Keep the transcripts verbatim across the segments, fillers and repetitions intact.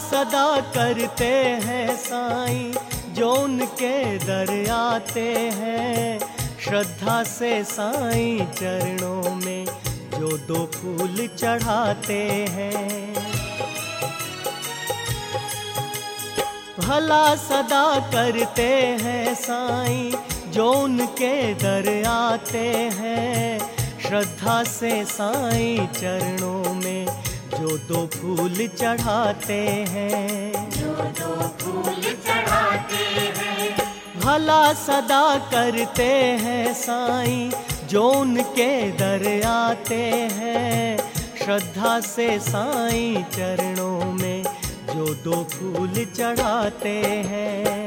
सदा करते हैं साईं जो उनके दर आते हैं, श्रद्धा से साईं चरणों में जो दो फूल चढ़ाते हैं। भला सदा करते हैं साईं जो उनके दर आते हैं, श्रद्धा से साईं चरणों में जो दो फूल चढ़ाते हैं, जो दो फूल चढ़ाते हैं। भला सदा करते हैं साईं जो उनके दर आते हैं, श्रद्धा से साईं चरणों में जो दो फूल चढ़ाते हैं।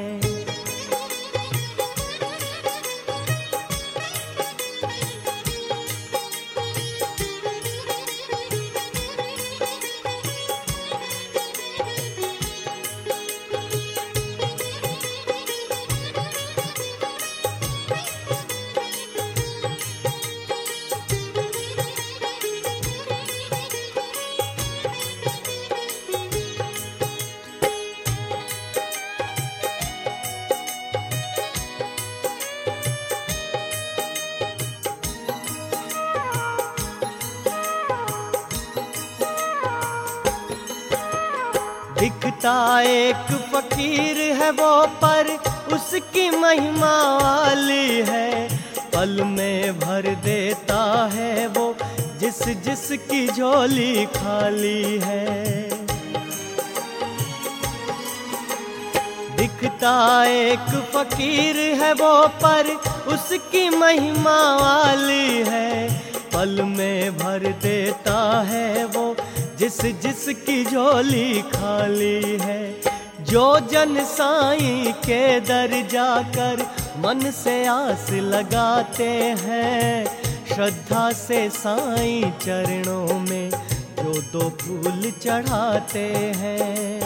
दिखता एक फकीर है वो पर उसकी महिमा वाली है, पल में भर देता है वो जिस जिस की झोली खाली है। दिखता एक फकीर है वो पर उसकी महिमा वाली है, पल में भर देता है वो जिस जिस की झोली खाली है। जो जन साईं के दर जाकर मन से आस लगाते हैं, श्रद्धा से साईं चरणों में जो दो फूल चढ़ाते हैं।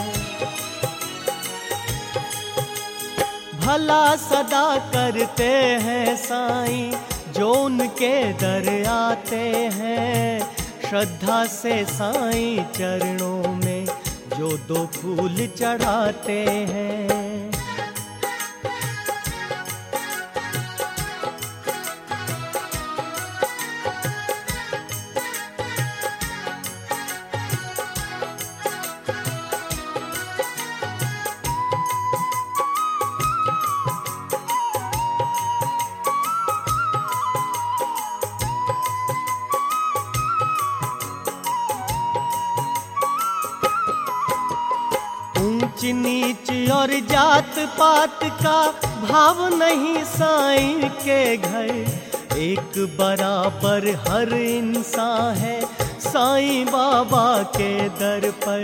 भला सदा करते हैं साईं जो उनके दर आते हैं, श्रद्धा से साईं चरणों में जो दो फूल चढ़ाते हैं। ऊंच नीच और जात पात का भाव नहीं साईं के घर, एक बराबर हर इंसान है साईं बाबा के दर पर।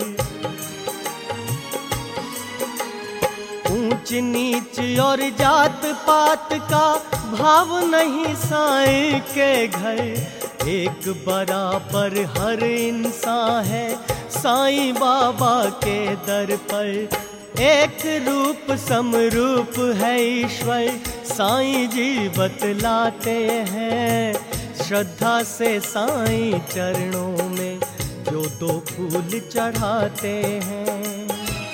ऊंच नीच और जात पात का भाव नहीं साईं के घर, एक बराबर हर इंसान है साईं बाबा के दर पर। एक रूप समरूप है ईश्वर साईं जी बतलाते हैं, श्रद्धा से साईं चरणों में जो दो फूल चढ़ाते हैं।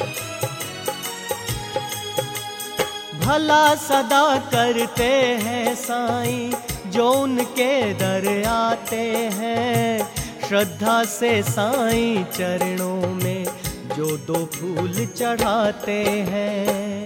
भला सदा करते हैं साईं जो उनके दर आते हैं, श्रद्धा से साईं चरणों में जो दो फूल चढ़ाते हैं।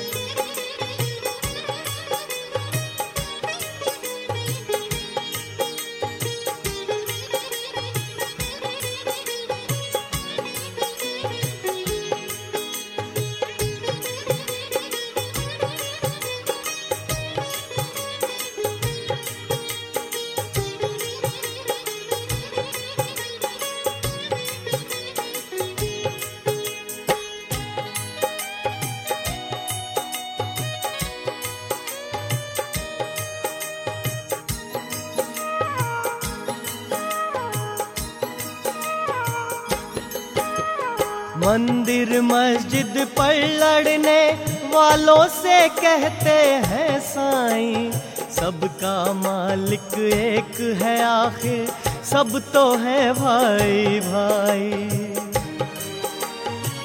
मंदिर मस्जिद पर लड़ने वालों से कहते हैं साईं, सबका मालिक एक है आखिर सब तो है भाई भाई।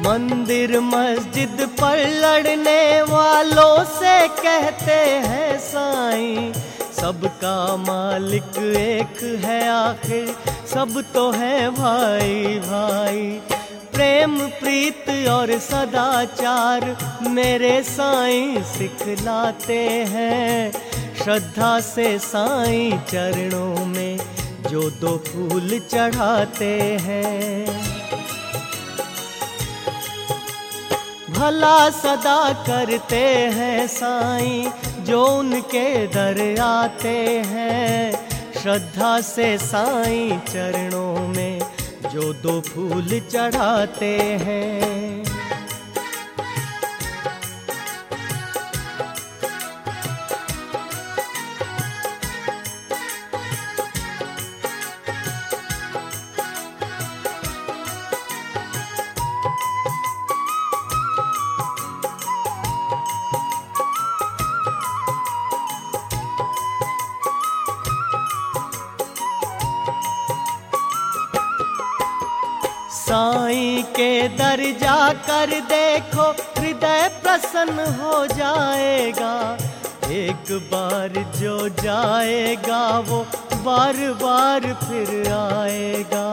मंदिर मस्जिद पर लड़ने वालों से कहते हैं साईं, सबका मालिक एक है आखिर, सब तो है भाई भाई। प्रेम प्रीत और सदाचार मेरे साईं सिखलाते हैं, श्रद्धा से साईं चरणों में जो दो फूल चढ़ाते हैं। भला सदा करते हैं साईं जो उनके दर आते हैं, श्रद्धा से साईं चरणों में जो दो फूल चढ़ाते हैं। साईं के दर जाकर देखो हृदय प्रसन्न हो जाएगा, एक बार जो जाएगा वो बार बार फिर आएगा।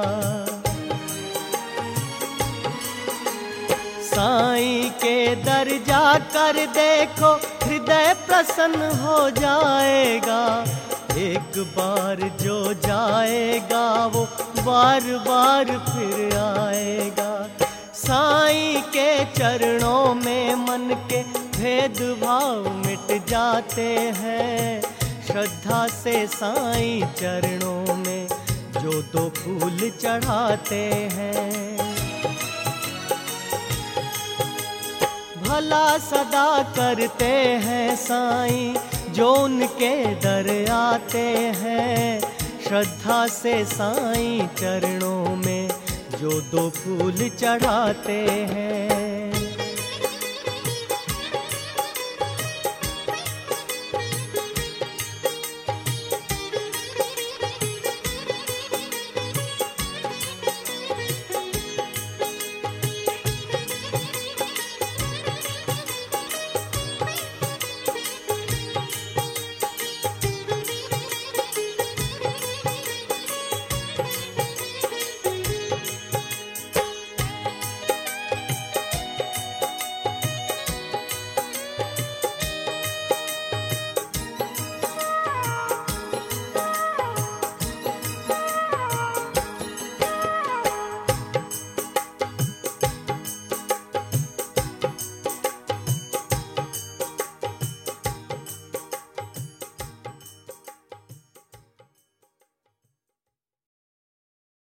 साईं के दर जाकर देखो हृदय प्रसन्न हो जाएगा, एक बार जो जाएगा वो बार बार फिर आएगा। साईं के चरणों में मन के भेदभाव मिट जाते हैं, श्रद्धा से साईं चरणों में जो दो फूल चढ़ाते हैं। भला सदा करते हैं साईं जो उनके दर आते हैं, श्रद्धा से साईं चरणों में जो दो फूल चढ़ाते हैं।